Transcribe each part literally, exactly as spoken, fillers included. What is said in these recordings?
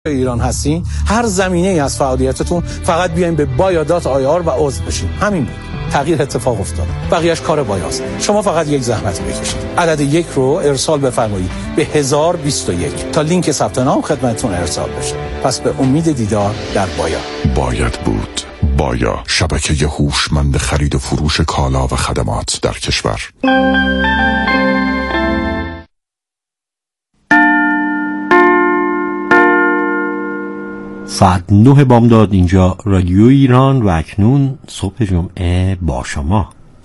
ایران هستین، هر زمینه‌ای از فعالیتتون فقط بیاین به بایادات آی آر و عضو بشین. همین بود. تغییر اتفاق افتاد. بقیه‌اش کار بایاست. شما فقط یک زحمت بکشید. عدد یک رو ارسال بفرمایید به هزار و بیست و یک تا لینک ثبت نام خدمتتون ارسال بشه. پس به امید دیدار در بایا. باید بود. بایا، شبکه هوشمند خرید و فروش کالا و خدمات در کشور. ساعت نه بامداد، اینجا رادیو ایران و اکنون صبح جمعه با شما.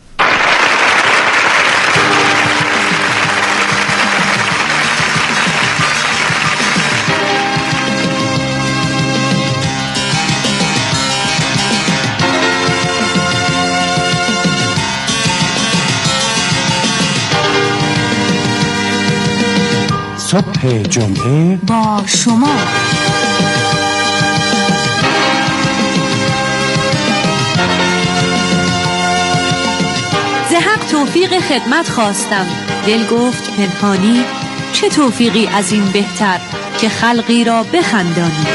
صبح جمعه با شما. زهق توفیق خدمت خواستم، دل گفت پنهانی، چه توفیقی از این بهتر که خلقی را بخندانی.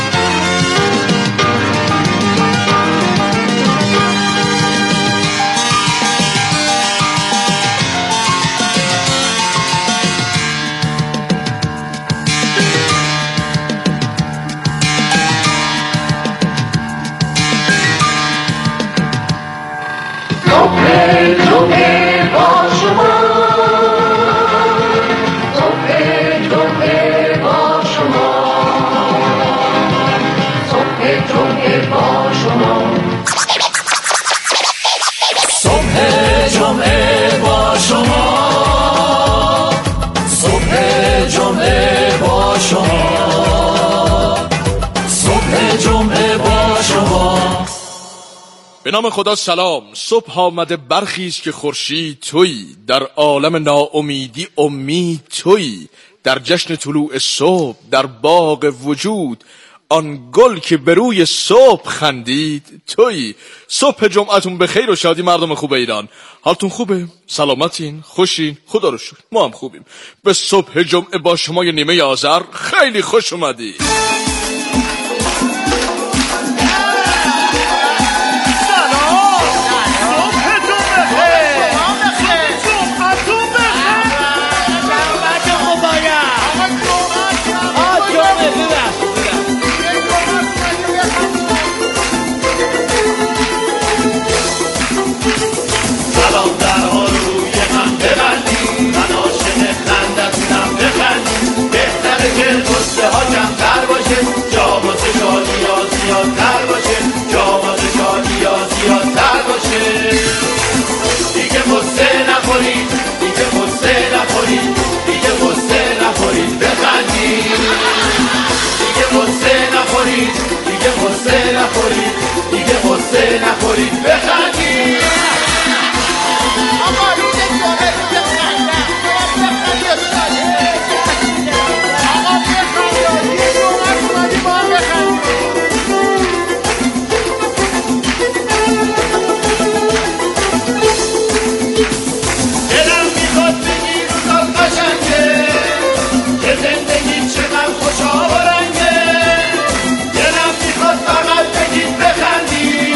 به نام خدا سلام. صبح آمده برخیز که خورشید تویی، در عالم ناامیدی امید تویی، در جشن طلوع صبح در باغ وجود آن گل که به روی صبح خندید تویی. صبح جمعتون به خیر و شادی مردم خوب ایران. حالتون خوبه؟ سلامتین؟ خوشین؟ خدا رو شکر ما هم خوبیم. به صبح جمعه با شما یه نیمه آذر خیلی خوش اومدی. نخورید بخندید. آقا روز جمعه بخندید. آقا بخندید. یه جمعه اومدی با هم بخندید. دلم میخواد بگی روزا قشنگه، که زندگی چقدر خوشا و رنگه. دلم میخواد فقط بگید بخندید،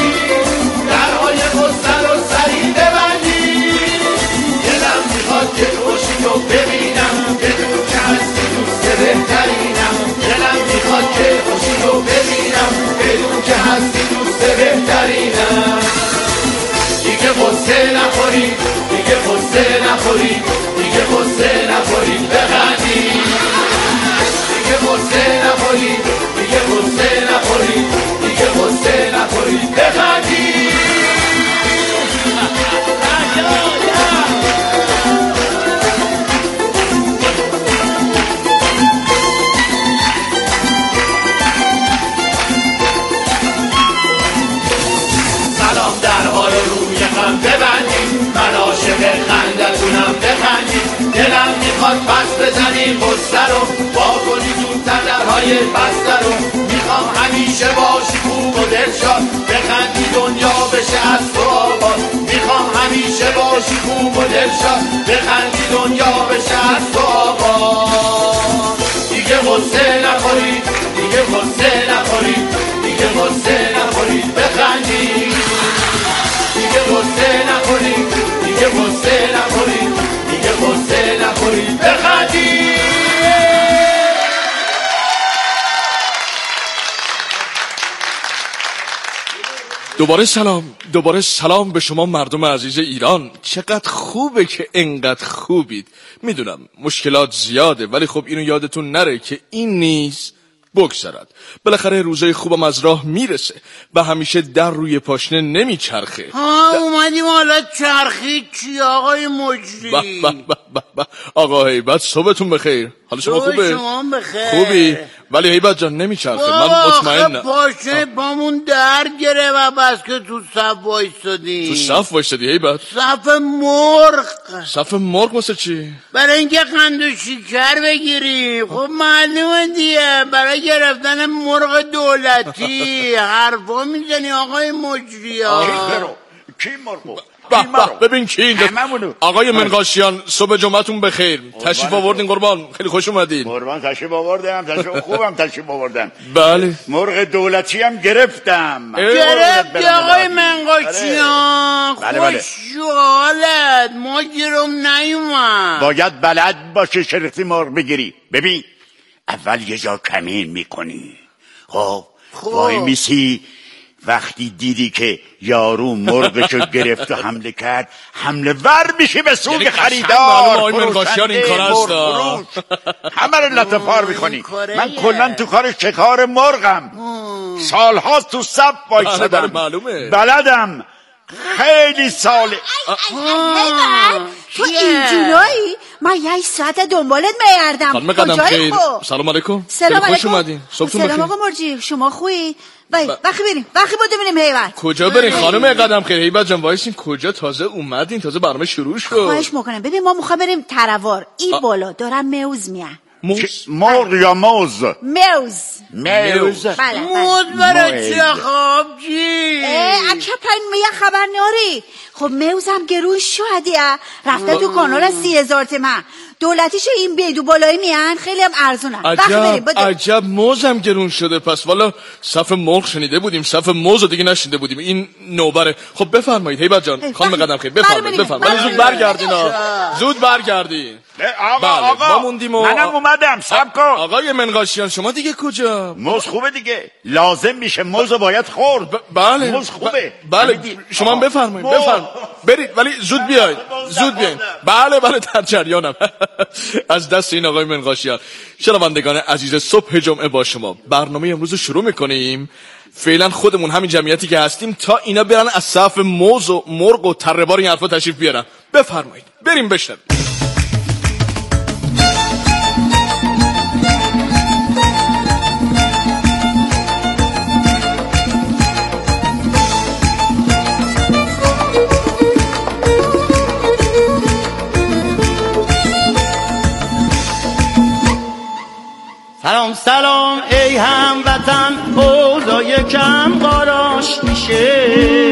که خوشی رو ببینم، بدون که هستی دوست بهترینم. دلم میخواد که خوشی رو ببینم، بدون که هستی دوست بهترینم. دیگه قصه نخورید، دیگه قصه نخورید، دیگه قصه نخورید بخندید. دیگه قصه نخورید، دیگه قصه نخورید، دیگه قصه نخورید بخندید. ببندید، من عاشق خندتونم بخندید. دلم میخواد پس بزنید قصه رو، با کنی زودتر درهای بسته رو. میخوام همیشه باشی خوب و دلشاد، بخندی دنیا بشه از تو آباد. میخوام همیشه باشی خوب و دلشاد، بخندی دنیا بشه از تو آباد. دیگه قصه نخورید، دیگه دوباره سلام دوباره سلام به شما مردم عزیز ایران. چقدر خوبه که انقدر خوبید. میدونم مشکلات زیاده، ولی خب اینو یادتون نره که این نیست بگذرد. بالاخره روزای خوبم از راه میرسه و همیشه در روی پاشنه نمیچرخه. ها اومدیم حالا چرخی چی آقای مجری؟ با با با با با. آقا هیبت صبحتون بخیر. حالا شما خوبه؟ شما بخیر. خوبی؟ ولی هیبت جان نمیچرخه. من مطمئنم پاشنه پامون در گره و بس که تو صف وایستادیم. تو صف وایستادی هیبت؟ صف مرغ. صف مرغ واسه چی؟ برای اینکه قند و شکر بگیریم. خب معلومه دیگه، برای گرفتن مرغ دولتی. حرفا میزنی آقای مجری ها. کی مرغ؟ ببین کی اینجا. آقای منقاشیان صبح جمعتون بخیر. تشریف آوردین قربان، خیلی خوش اومدین. قربان تشریف آوردم، تشریف خوبم تشریف آوردم. بله. مرغ دولتی هم گرفتم. گرفتی آقای منقاشیان؟ خوشحالت ما گیرم نیومد. باید بلد باشه شرختی مرغ بگیری. ببین اول یه جا کمین میکنی، خب وای میسی، وقتی دیدی که یارو مرغشو گرفت و حمله کرد، حمله ور میشی به سوق خریدار، فروشنده، مرغ فروش، همه رو لطفار میکنی. من کلن تو کار شکار مرغم، سالهاست تو صف وایسادم، بلدم، خیلی ساله. تو اینجورایی؟ من یه ساعت دنبالت میگردم. خانم قدم خیر. سلام علیکم. سلام علیکم. خوش اومدین. صبحتون بخیر. سلام آقا مرجی، شما خوبی؟ وای وقتی بریم وقتی بود بریم هیبت. کجا بریم خانم قدم خیر؟ هیبت جان وایسین. کجا؟ تازه اومدین، تازه برنامه شروع شد. خواهش میکنم ببین ما میخوام بریم تروار. این آ... بالا دارن موز میان. موز؟ مرغ یا موز؟ موز. موز. بله موز برای چه خواب چی؟ اه اکه پن میگه خبر ناری. خب موز هم گرون شدیه، رفته تو کانال سی هزار تومن. دولتیش این بیدو بالایی میان، خیلی هم ارزونن. عجب عجب موز هم گرون شده. پس والا صف مرغ شنیده بودیم، صف موز رو دیگه نشنیده بودیم. این نوبره. خب بفرمایید هیبت جان. خانم قدم خیر بفرمایید بفرمایید. زود برگردین ها، زود برگردین. آقا آقا منم اومدم. صبر کن آقای منقاشیان شما دیگه کجا؟ موز خوبه دیگه، لازم میشه موز رو باید خورد. بله موز خوبه. بله شما هم بفرمایید بفرمایید برید، ولی زود بیاید زود بیاید. بله بله در جریانم. از دست این آقای منقاشیان. شنوندگان عزیز صبح جمعه با شما، برنامه امروز رو شروع میکنیم. فعلا خودمون همین جمعیتی که هستیم تا اینا برن از صف موز و مرغ و تره‌بار این حرفا تشریف بیارن. بفرمایید بریم بشنویم. سلام سلام ای هموطن، اوضاع یکم قاراش میشه.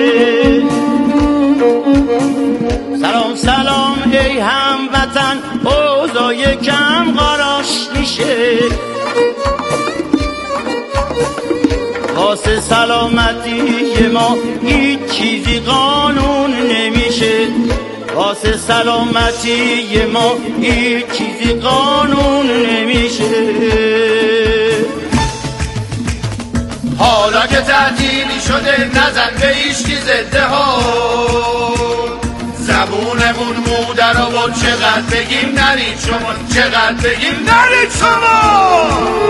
سلام سلام ای هموطن، اوضاع یکم قاراش میشه. واسه سلامتی ما هیچ چیزی قانون نمیشه. واسه سلامتی ما هیچ چیزی قانون نمیشه. حالا که تعطیلی شده نزن به ایشکی زده ها، زبونمون مودر و چقدر بگیم نرید شما، چقدر بگیم نرید شما.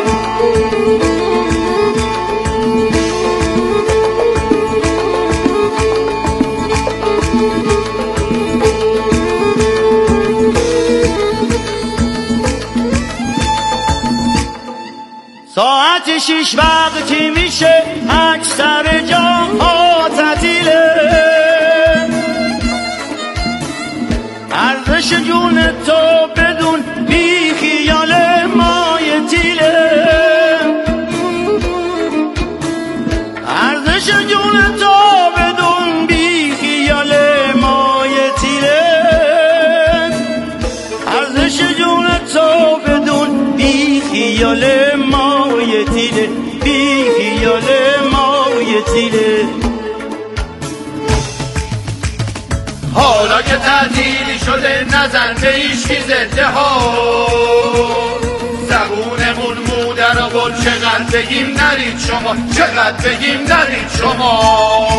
ساعت شیش وقتی میشه اکثر جاها تعطیله. ارزش جون تو بدون بی خیال مای تیله. ارزش جون تو بدون بی خیال مای تیله. ارزش جون تو بدون بی خیال مای تیله، بی خیال مای تیله. حالا که تعطیلی شده نزن به ایشکی زده ها، زبونمون مودر مادر و گل چقدر بگیم نرید شما چقدر بگیم نرید شما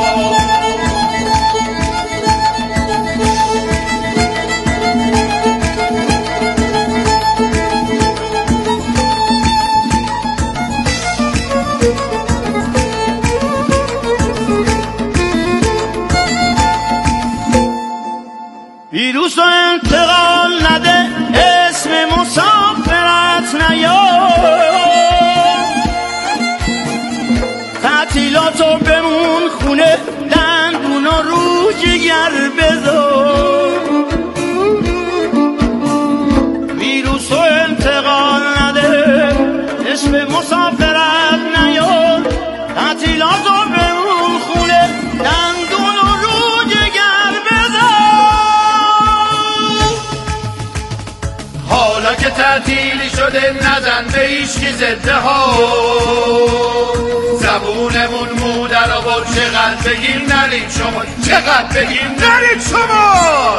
ویروس و انتقال نده اسم مسافرت نیار تعطیلاتو بمون خونه دندون و رو جگر بذار ویروس و انتقال نده اسم مسافرت نیار تعطیلاتو بمون خونه دندون و رو جگر بذار حالا که تعطیلی شده نزن به هیچکی زده ها زبونمون مودر و با چقدر بگیم نرید شما چقدر بگیم نرید شما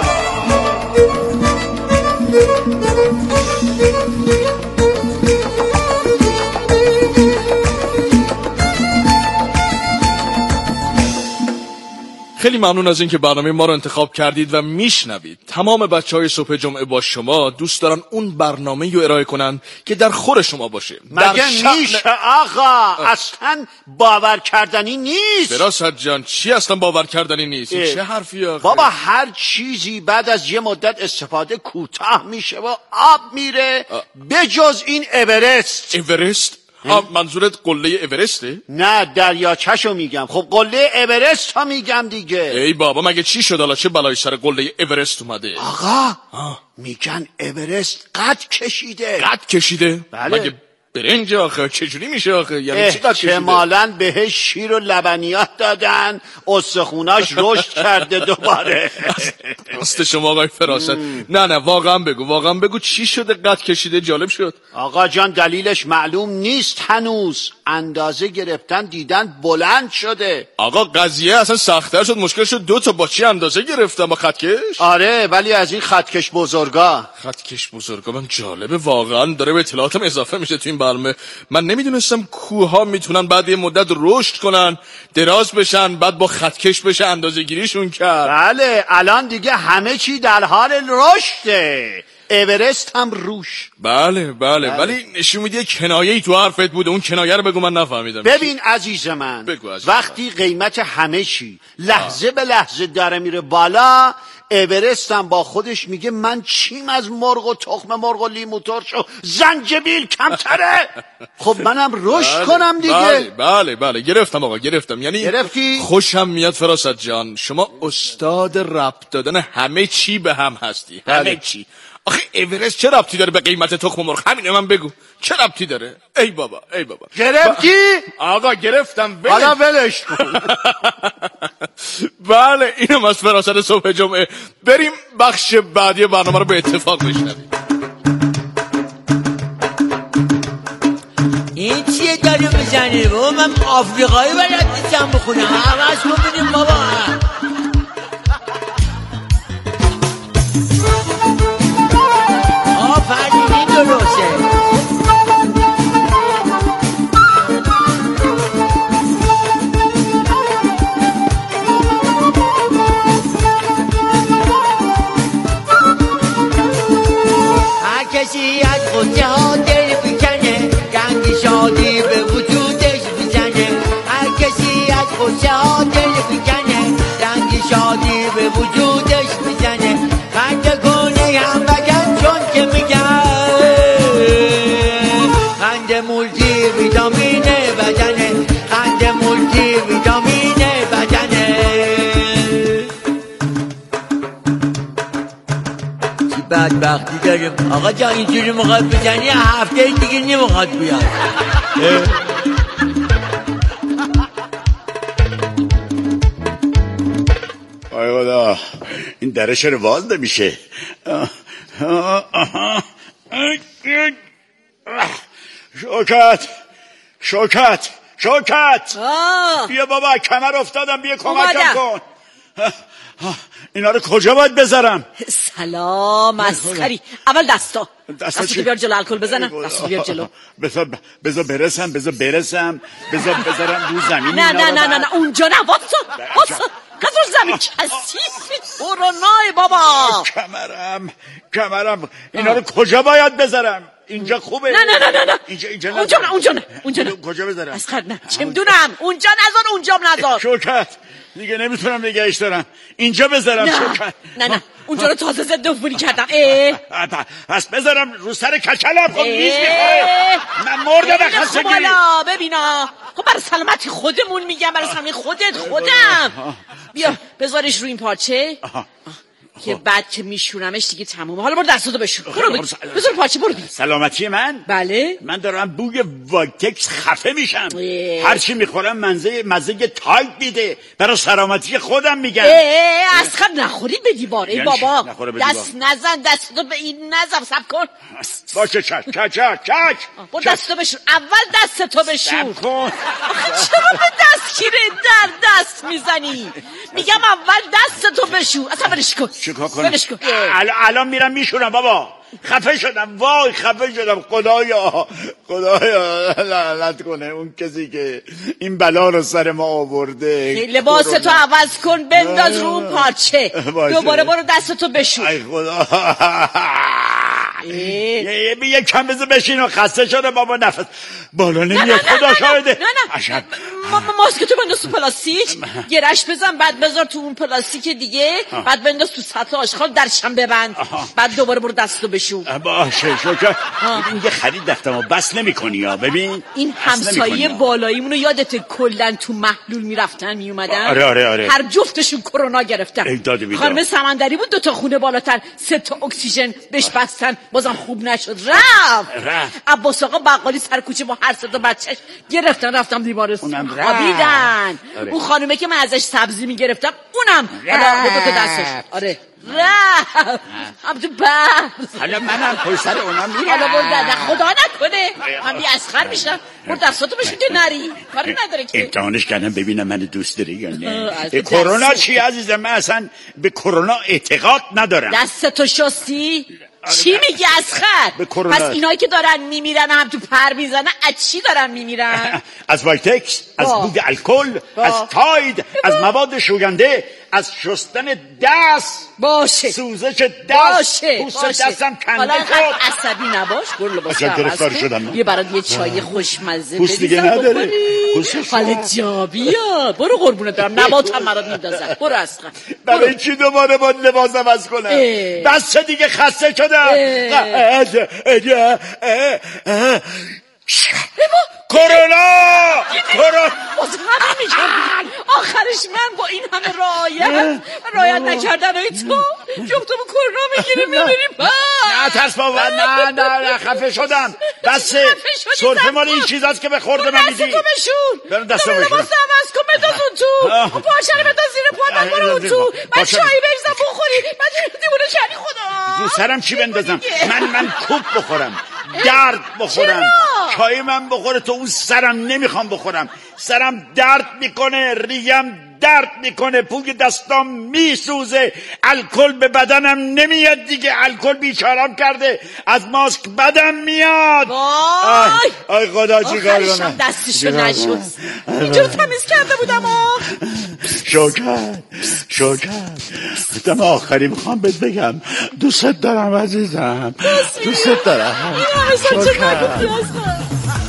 خیلی ممنون از اینکه برنامه ما رو انتخاب کردید و میشنوید. تمام بچهای صبح جمعه با شما دوست دارن اون برنامه رو ارائه کنن که در خور شما باشه. مگه شأن... میشه آقا اصلا باور کردنی نیست. فراست جان چی اصلا باور کردنی نیست؟ این چه حرفی آخه؟ بابا هر چیزی بعد از یه مدت استفاده کوتاه میشه و آب میره بجز این اورست. اورست؟ آه منظورت قله اورسته؟ نه دریاچه‌شو میگم. خب قله اورست ها میگم دیگه. ای بابا مگه چی شد حالا چه بلایی سر قله اورست اومده؟ آقا آه. میگن اورست قد کشیده. قد کشیده؟ بله. مگه برنج آخه چجوری میشه آخه؟ یعنی چی قد کشیده؟ احتمالاً بهش شیر و لبنیات دادن استخوناش رشد کرده دوباره. راست شما آقای فراست. نه نه واقعا بگو واقعا بگو چی شده قد کشیده؟ جالب شد. آقا جان دلیلش معلوم نیست هنوز. اندازه گرفتن دیدن بلند شده. آقا قضیه اصلا سخت‌تر شد. مشکل شد دو تا با چی اندازه گرفتن؟ با خطکش؟ آره ولی از این خطکش بزرگا. خطکش بزرگا من جالبه واقعا داره به اطلاعاتم اضافه میشه تو این برنامه. من نمیدونستم کوها میتونن بعد یه مدت رشد کنن دراز بشن بعد با خطکش بشه اندازه گیریشون کرد. بله الان دیگه همه چی در حال رشده. اورست هم روش. بله بله, بله. ولی نشون میده کنایه‌ای تو حرفت بوده. اون کنایه رو بگو من نفهمیدم. ببین عزیز من بگو عزیز وقتی من. قیمت همه چی لحظه آه. به لحظه داره میره بالا اورست هم با خودش میگه من چیم از مرغ و تخم مرغ و لیمو ترش و زنجبیل کمتره. خب منم رشد بله. کنم دیگه. بله بله بله گرفتم آقا گرفتم. یعنی گرفتی؟ خوشم میاد فراست جان شما استاد ربط دادن همه چی به هم هستی. بله. همه چی. آخه اورست چه ربطی داره به قیمت تخم مرغ؟ همینه من بگو چه ربطی داره؟ ای بابا ای بابا گرفتی؟ با... آقا گرفتم ولش. حالا ولش کن. بله اینم از فراست صبح جمعه. بریم بخش بعدی برنامه رو به اتفاق بشنویم. این چیه داری میزنی؟ بابا من آفریقایی بلد نیستم بخونم. عوض کن ببینیم بابا. آفرین این درسته. هر کسی از خودشه ها دل بکنه گنگ شادی به وجودش بزنه. هر کسی از خودشه ها دل بکنه گنگ شادی به وجودش بزنه. خنده کنه هم بگن چون که میگن خنده مولتی ویتامینه بدنه. خنده مولتی ویتامینه بدنه. چی بدبختی داریم آقا جان اینجوری مقاد بزنی هفته دیگه نمیخواد بیاد. آی خدا این دره چرا باز نمیشه؟ شوکت شوکت شوکت بیا بابا کمر افتادم بیا کمکم کن. اینا رو کجا باید بذارم؟ سلام مسخری. اول دستا دستو بیار جلو، الکل بزنم. دستو بیار جلو. بذار بذار برسم بذار برسم بذار بذارم رو زمین. نه نه نه نه نه اونجا نه، واسه واسه کسر زمین کثیفی کرونای بابا. کمرم کمرم اینا رو کجا باید بذارم؟ اینجا خوبه؟ نه نه نه نه اینجا اینجا نه اونجا نه اونجا نه اونجا نه. کجا بذارم؟ اسخر نه چه میدونم، اونجا نذار، اونجا نذار. شوکت دیگه نمیتونم نگهش دارم، اینجا بذارم. شوکت نه نه اونجا رو تازه ضد عفونی کردم. اه پس بذارم رو سر کچلم. خب میز میخوره، من مردم به خستگی. بالا ببینا، خب برای سلامتی خودمون میگم، برای سلامتی خودت خودم. بیا بذارش رو این پارچه که بعد که میشونمش دیگه تمومه. حالا برو دستاتو بشور. برو بگی بذار پارچه. برو بگی سلامتی من. بله من دارم بوی واکتکس خفه میشم. هر چی میخورم مزه مزه تایپ میده. برای سلامتی خودم میگم. اسخر نخوری به دیوار. ای بابا دست نزن، دستاتو به این نزن. صبر کن باشه. چک چک چک چک برو دستاتو بشور. اول دستاتو بشور. صبر کن. چرا به دستگیره در دست میزنی؟ میگم اول دستاتو بشور. اصلا برش کن. چیکار کنم؟ الان میرم میشورم بابا. خفه شدم، وای خفه شدم. خدایا خدایا لعنت کنه اون کسی که این بلا رو سر ما آورده. لباستو عوض کن، بنداز رو اون پارچه. دوباره برو دستتو بشور. ای خدا یه یه کم بذار بشین و خسته شده بابا. نفس بالا نمیاد. خدا شاهده. نه نه ماسکتو بنداز تو پلاستیک، گرش بزن، بعد بذار تو اون پلاستیک دیگه، بعد بنداز تو سطح آشغال، درشم ببند. بعد دوباره برو دستتو بشور. باشه شکر. این یه خرید رفتم و بس نمی‌کنی ها. ببین این همسایه بالاییمونو یادت کلا تو محلول میرفتن میومدن؟ آره آره آره. هر جفتشون کرونا گرفتن. خانم سمندری بود، دو تا خونه بالاتر، سه تا اکسیژن بهش بستن، بازم خوب نشد. رفت رفت عباس آقا بقالی سر کوچه با هر سه تا بچه‌ش گرفتن رفتم بیمارستان خوابیدن. اون خانومه که من ازش سبزی میگرفتم اونم حالا با دو تا دستش. آره رفت هم تو برز. حالا منم پای سر اونا میرم. حالا برو در خدا نکنه من بی اسخر میشم. برو دستاتو بشون که نری، کاری نداره که. امتحانش کردم ببینم من دوست داری یا نه. کرونا چی عزیزم؟ من اصلا به کرونا اعتقاد ندارم. دستتو شستی؟ چی میگی اسخر؟ پس اینایی که دارن میمیرن هم تو پر میزنن از چی دارن میمیرن؟ از وایتکس، از بوی الکل، از تاید، از مواد شوینده، از شستن دست. باشه سوزش دست. باشه پوست دستم کنده حالا شد. عصبی نباش. برو لباس عوض کن. یه برات یه چای خوشمزه پوست دیگه نداره. حالا جا بیا. برو قربونت برم، نباتم مرات میندازن. برو اسخر. برای چی دوباره باید لباس عوض کنم؟ بس دیگه خسته شدم. کرونا کرونا واسه همه میگم آخرش من با این همه رعایت رعایت نکردن های تو جفتمون کرونا میگیریم میمیریم. نه ترس بابا. نه نه نه خفه شدم. بس سرفه مال این چیزاست که به خورده من میدی. دستتو بشون. برم دستتو بشون. لباس عوض کن، بنداز اون تو. اون پارچه رو بنداز زیر پا، بعد برو اون تو. بعد چایی بریزم بخوری. بعد دیوونه شدی خدا. رو سرم چی بندازم؟ من من کوب بخورم، درد بخورم، چای من بخوره، تو اون سرم نمیخوام بخورم. سرم درد میکنه، ریم درد میکنه، پوی دستام میسوزه، الکل به بدنم نمیاد دیگه. الکل بیچارم کرده، از ماسک بدم میاد. وای آی خدا چیکار کنم؟ آخرشم دستشو نشست. اینجور تمیز کرده بودم. شوکت شوکت دم آخری میخوام بهت بگم دوست دارم عزیزم، دوست دارم. این همه سال چه نگفتی اصلا؟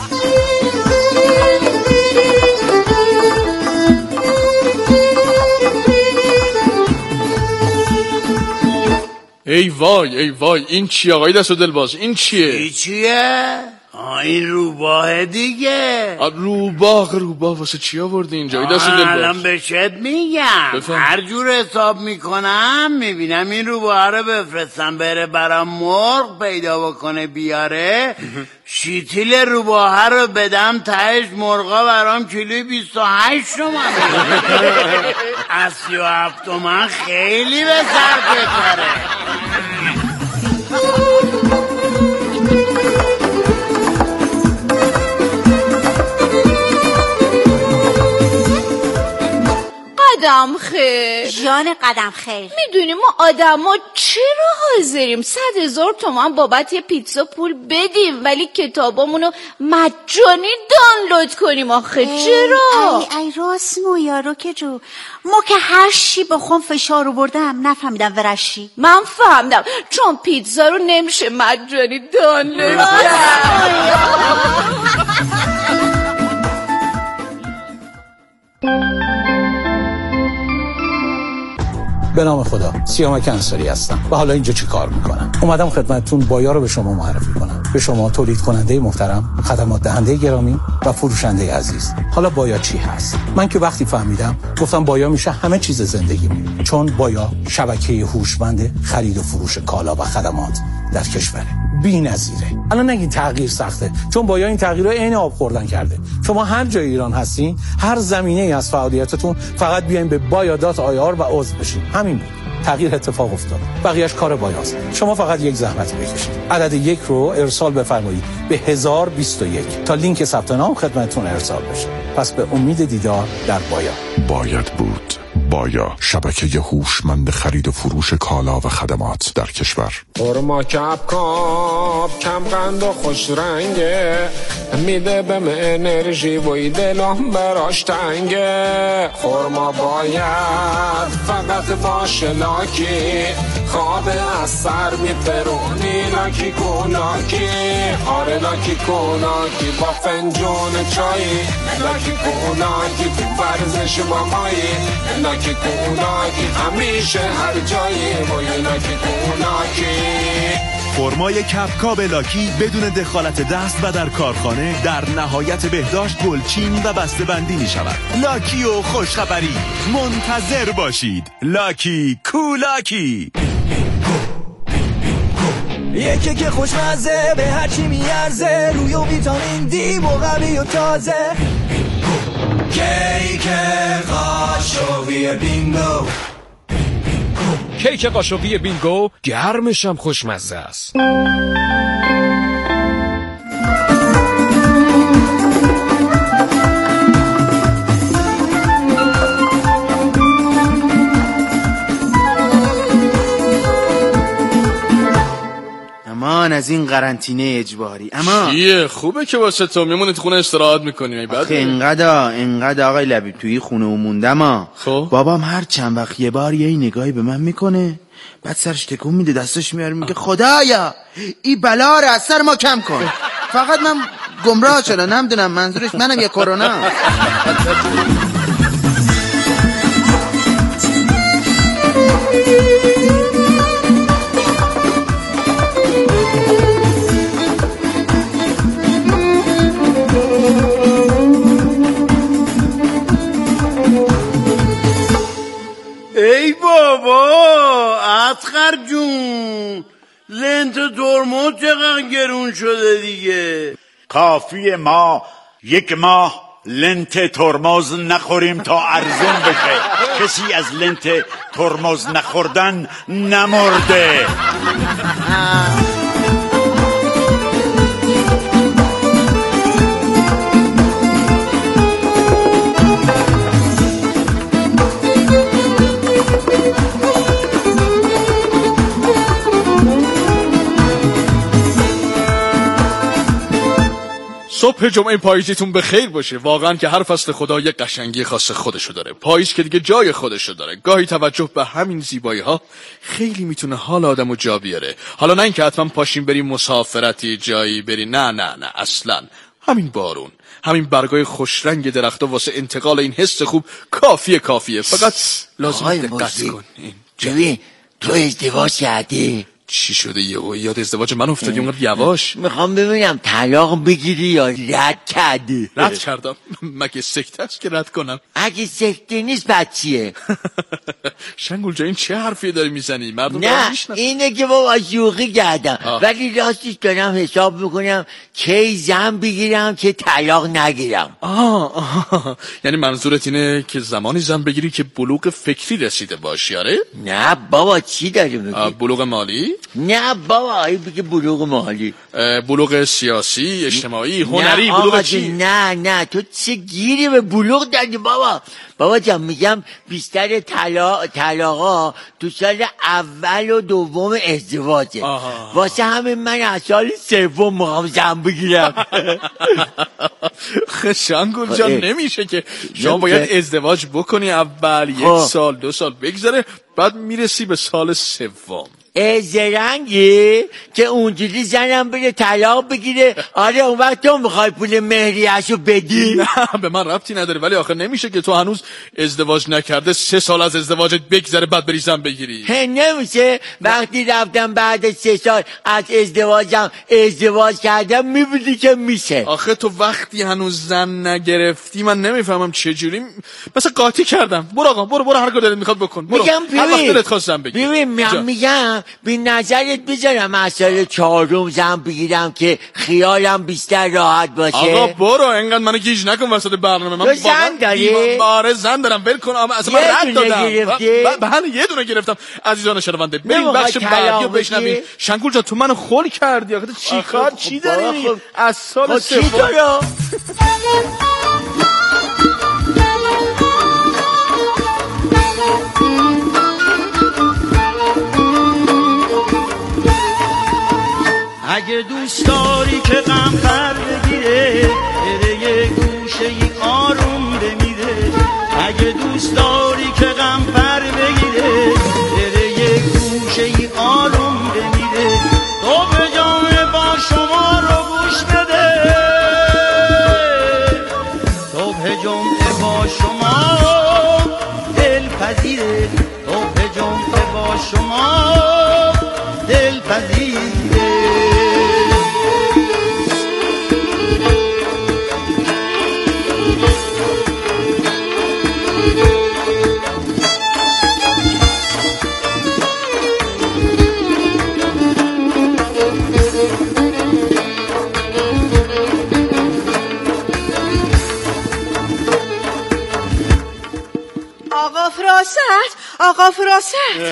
ای وای ای وای این چیه آقای دست و دلباز؟ این چیه؟ این چیه؟ آه این روباه دیگه. روباه روباه واسه چی آوردی اینجا؟ ای دست و دلباز الان بهت میگم. هر جور حساب میکنم میبینم این روباه رو بفرستم بره برام مرغ پیدا بکنه بیاره، شیتیل روباه رو بدم تهش مرغا برام کیلوی بیست و هشت تومن از سی و هفت تومن خیلی به سر بتره. قدم خیر. جان قدم خیر. میدونی ما آدما چرا حاضریم صد هزار تومان بابت یه پیتزا پول بدیم ولی کتابامونو مجانی دانلود کنیم آخه؟ چرا؟ ای ای راست مو یارو که جو ما که هر چی بخوام فشار رو بردم نفهمیدم ورشی. من فهمیدم چون پیتزا رو نمیشه مجانی دانلود کرد. به نام خدا، سیامک انصاری هستم و حالا اینجا چی کار میکنم؟ اومدم خدمتتون بایا رو به شما معرفی کنم. به شما تولید کننده محترم، خدمات دهنده گرامی و فروشنده عزیز. حالا بایا چی هست؟ من که وقتی فهمیدم گفتم بایا میشه همه چیز زندگیمون، چون بایا شبکه هوشمند خرید و فروش کالا و خدمات در کشوره. بی‌نظیره. الان نگین تغییر سخته، چون بایا این تغییر رو عین آب خوردن کرده. شما هر جای ایران هستین، هر زمینه‌ای از فعالیتتون فقط بیاین به بایا دات آی آر و عضو بشین. همین بود. تغییر اتفاق افتاد. بقیه‌اش کار بایاست. شما فقط یک زحمت بکشید. عدد یک رو ارسال بفرمایید به هزار و بیست و یک تا لینک ثبت نام خدمتتون ارسال بشه. پس به امید دیدار در بایا. باید بود. بایا، شبکه هوشمند خرید و فروش کالا و خدمات در کشور. خورما کبکاب کم قند و خوش رنگه، میده بهم انرژی و دلم براش تنگه. خورما باید فقط باشه لاکی، خواب از سر میپرونی لاکی کولاکی. آره لاکی کولاکی با فنجون چایی، لاکی کولاکی تو ورزش با مایی، لاکی کولاکی همیشه هر جایی با لاکی کولاکی. فرمای کپکاب لاکی بدون دخالت دست و در کارخانه در نهایت بهداشت گلچین و بسته بندی می شود. لاکی و خوشخبری منتظر باشید. لاکی کولاکی یکی که خوشمزه به هرچی میارزه، روی و ویتامین دی و قوی و تازه. کیک قاشقی بینگو، کیک قاشقی بینگو گرمش هم خوشمزه است. امان از این قرنطینه اجباری. اما چیه؟ خوبه که واسه تو میمونی تو خونه استراحت میکنی. آخه اینقدر اینقدر آقای لبی توی خونه و موندم ها. خب بابام هر چند وقت یه بار یه نگاهی به من میکنه، بعد سرش تکون میده، دستش میاره میگه خدایا این بلا رو از سر ما کم کن. فقط من گمراه شدم، نمیدونم منظورش منم یه کرونا. ای بابا اطخر جون، لنت ترمز چقدر گرون شده دیگه. کافی ما یک ماه لنت ترمز نخوریم تا ارزون بشه. کسی از لنت ترمز نخوردن نمرده. صبح جمعه پاییزیتون به خیر باشه. واقعا که هر فصل خدا یک قشنگی خاص خودشو داره. پاییز که دیگه جای خودشو داره. گاهی توجه به همین زیبایی ها خیلی میتونه حال آدمو جا بیاره. حالا نه اینکه حتما پاشین بریم مسافرتی جایی بری، نه نه نه اصلا. همین بارون، همین برگای خوش رنگ درختا واسه انتقال این حس خوب کافیه کافیه. فقط لازم دقت کنین. جوی تو ازدواج کردی؟ چی شده یهو یاد ازدواج من افتادی اونقدر یواش؟ میخوام ببینم طلاق بگیری یا رد کردی؟ رد کردم. مگه سکته است که رد کنم؟ اگه سکته نیست بعد چیه؟ شنگول جا این چه حرفی داری میزنی؟ مردم نه اینه که بابا شوخی کردم، ولی راستش دارم حساب میکنم کی زن بگیرم که طلاق نگیرم. آه, آه یعنی منظورت اینه که زمانی زن بگیری که بلوغ فکری رسیده باشی؟ آره؟ نه بابا چی داری میگی؟ بلوغ مالی؟ نه بابا این بگه بلوغ مالی. بلوغ سیاسی، اجتماعی، هنری، بلوغ چی؟ نه نه تو چه گیری به بلوغ دادی بابا. بابا جان میگم بیشتر طلاق طلاقا تو سال اول و دوم ازدواجه. واسه همین من از سال سوم میخوام زن بگیرم. شنگول جان نمیشه که شما باید ازدواج بکنی اول یک سال دو سال بگذره بعد میرسی به سال سوم. زرنگی که اونجوری زنم بره طلاق بگیره. آره اون وقت تو میخوای پول مهریه‌شو بدی؟ نه به من ربطی نداره ولی آخه نمیشه که تو هنوز ازدواج نکرده سه سال از ازدواجت بگذره بعد بری زن بگیری. نمیشه وقتی رفتم بعد سه سال از ازدواجم ازدواج کردم میبینی که میشه. آخه تو وقتی هنوز زن نگرفتی من نمیفهمم چجوری مثلا قاطی کردم. برو آقا برو برو هر کار دلت میخواد بکن. برو هر وقت دلت خواست زن بگیر. ببین من میگم بی نظرت بذارم از سال چهارم زن بگیرم که خیالم بیشتر راحت باشه. آقا برو انقدر منو گیج نکن وسط برنامه. من تو زن داری؟ باره زن دارم ول کن. اصلا من رد دادم. بله یه دونه گرفتم. عزیزان شنونده بریم بخش بعدی رو بشنویم. شنگول جان تو منو خول کردی. آخه چی کار چی داری از سال سوم؟ اگه دوست داری که غم پر بگیره بره یه گوشه ای آروم بمیره. اگه دوست داری که غم پر بگیره بره یه گوشه ای آروم بمیره. تو به جان با شما رو گوش بده تو به جمعه با شما دل پذیره. تو به جمعه با شما دل پذیره. آقا فراست آقا فراست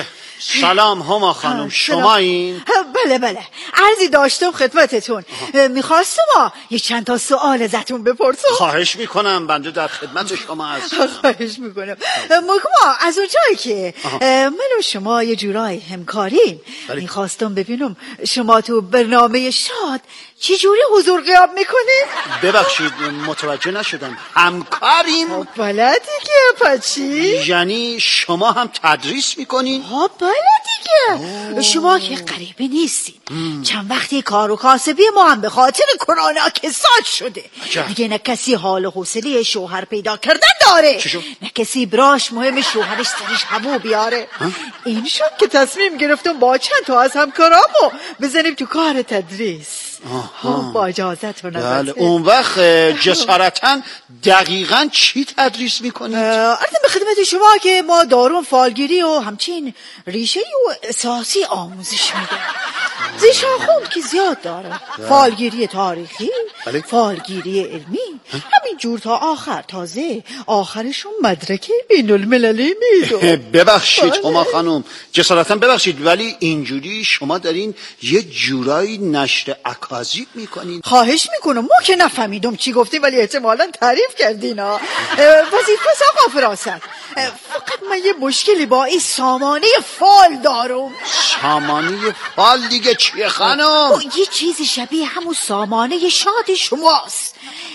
سلام هما خانم شما این؟ بله بله عرضی داشتم خدمتتون. میخواستم یه چند تا سوال ازتون بپرسم. خواهش میکنم بنده در خدمت شما هستم. خواهش میکنم. مگما از اونجایی که من و شما یه جورای همکاریم میخواستم ببینم شما تو برنامه شاد چی جوری حضور غیاب میکنید؟ ببخشید متوجه نشدم. همکاریم؟ بله دیگه پچی؟ یعنی شما هم تدریس میکنین؟ ها بله دیگه. شما که غریبه نیستین. چند وقتی کار و کاسبی ما هم به خاطر کرونا کساد شده. دیگه نه کسی حال و حوصله شوهر پیدا کردن داره نه کسی براش مهم شوهرش سرش هوو بیاره. این شد که تصمیم گرفتم با چند تا از همکارامو بزنیم تو کار تدریس. با اجازتون. بله اون وقت جسارتا دقیقاً چی تدریس میکنید؟ عرض به خدمت شما که ما دارون فالگیری و همچین ریشه و اساسی آموزش میدیم. زیشاخون که زیاد داره. فالگیری تاریخی بله. فالگیری علمی همین جور تا آخر. تازه آخرشون مدرک بین المللی میدون. ببخشید هما خانم جسارتا ببخشید ولی اینجوری شما دارین یه جورایی نشر اکاذیب میکنین. خواهش میکنم ما که نفهمیدم چی گفتیم ولی احتمالاً تعریف کردین. ها وظیفه آقا فراست فقط من یه مشکلی با این سامانه فال دارم. سامانه فال دیگه چیه خانم؟ یه چیزی شبیه همون سامانه شاد شماست.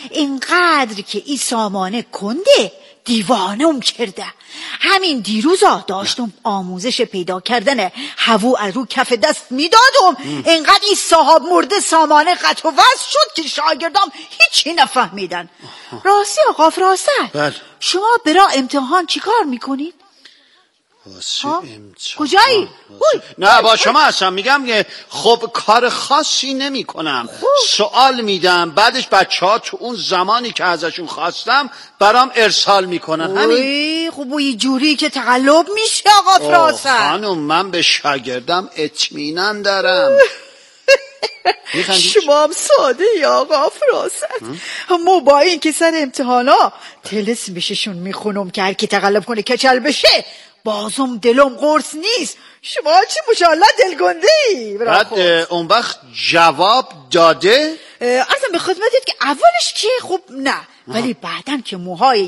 اینقدر که این سامانه کنده دیوانم کرده. همین دیروزا داشتم آموزش پیدا کردن هوو از رو کف دست میدادم اینقدر این صاحب مرده سامانه قطع و وصل شد که شاگردام هیچی نفهمیدن. راستی آقا فراسته بله. شما برا امتحان چی کار میکنید؟ واسه امتحان کجایی؟ نه با شما هستم. میگم که خب کار خاصی نمی کنم. سوال میدم بعدش بچه ها تو اون زمانی که ازشون خواستم برام ارسال میکنن. همین. خب یه جوری که تقلب میشه آقا فراسته. خانم من به شاگردم اطمینان دارم. شما هم ساده یا آقا فراست. ما با این که سر امتحانا تلس بششون میخونم که هر کی تقلب کنه کچل بشه بازم دلم قرص نیست. شما چی ماشاءالله دلگنده‌ای. بعد اون وقت جواب داده؟ اصلا به خدمتت که اولش که خب نه، ولی بعدم که موهای